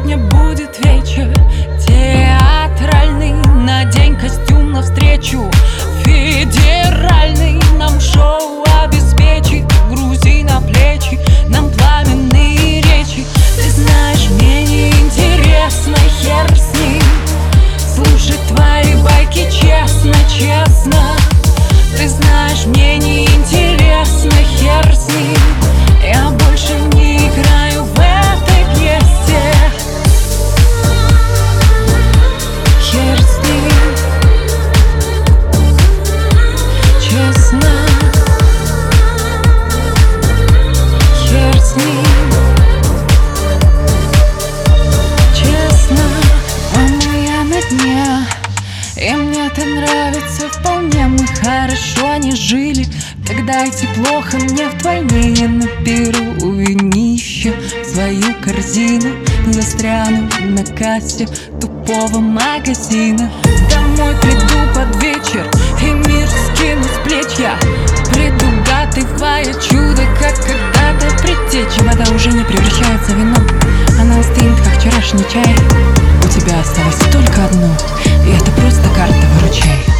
Сегодня будет вечер театральный. Надень костюм навстречу федеральный. Нам шоу обеспечит, грузи на плечи нам пламенные речи. Ты знаешь, мне не интересно, хер с ним, слушать твои байки честно, честно. Ты знаешь, мне не интересно, хер с ним, я больше не играю в этой пьесе. Хер с ним, честно. Хер с ним, честно. Мама, я на дне, и мне это нравится вполне. Мы хорошо не жили, тогда идти плохо мне вдвойне. Я наберу и нищу свою корзину, застряну на кассе тупого магазина. Домой приду под вечер и мир скину с плеч. Я предугадывая чудо, как когда-то предтеча. Вода уже не превращается в вино, она остынет, как вчерашний чай. У тебя осталось только одно, и это просто карта, выручай.